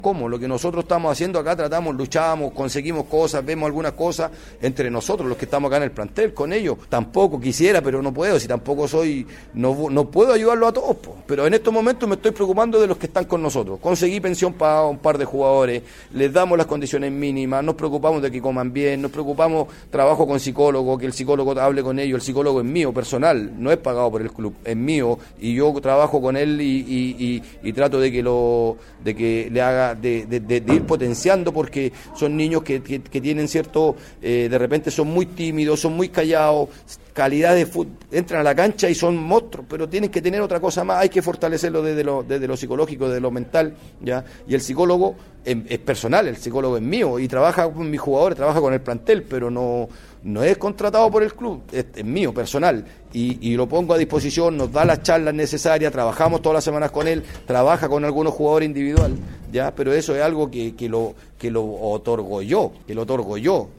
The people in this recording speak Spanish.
¿Cómo? Lo que nosotros estamos haciendo acá, tratamos, luchamos, conseguimos cosas, vemos algunas cosas entre nosotros, los que estamos acá en el plantel, con ellos. Tampoco quisiera, pero no puedo, si tampoco no puedo ayudarlo a todos, po. Pero en estos momentos me estoy preocupando de los que están con nosotros. Conseguí pensión para un par de jugadores, les damos las condiciones mínimas, nos preocupamos de que coman bien, nos preocupamos, trabajo con psicólogo, que el psicólogo hable con ellos, el psicólogo es mío, personal, no es pagado por el club, es mío, y yo trabajo con él y trato de que le haga de ir potenciando, porque son niños que tienen cierto, de repente son muy tímidos, son muy callados, calidad de fútbol, entran a la cancha y son monstruos, pero tienen que tener otra cosa más, hay que fortalecerlo desde lo psicológico, desde lo mental, ¿ya? Y el psicólogo es personal, el psicólogo es mío, y trabaja con mis jugadores, trabaja con el plantel, pero no es contratado por el club, es mío, personal, y lo pongo a disposición, nos da las charlas necesarias, trabajamos todas las semanas con él, trabaja con algunos jugadores individual, ya, pero eso es algo que lo otorgo yo,